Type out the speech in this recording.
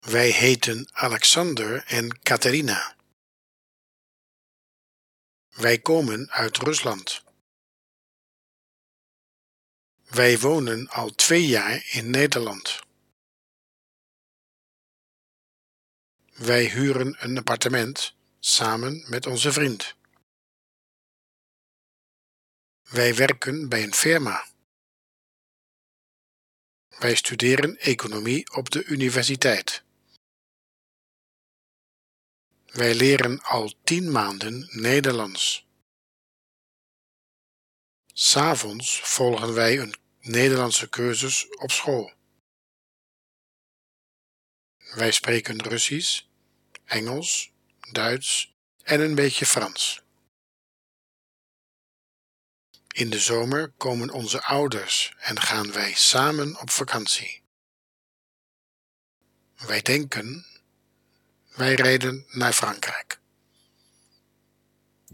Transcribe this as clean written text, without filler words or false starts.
Wij heten Alexander en Katerina. Wij komen uit Rusland. Wij wonen al 2 jaar in Nederland. Wij huren een appartement samen met onze vriend. Wij werken bij een firma. Wij studeren economie op de universiteit. Wij leren al 10 maanden Nederlands. 'S Avonds volgen wij een Nederlandse cursus op school. Wij spreken Russisch, Engels, Duits en een beetje Frans. In de zomer komen onze ouders en gaan wij samen op vakantie. Wij rijden naar Frankrijk.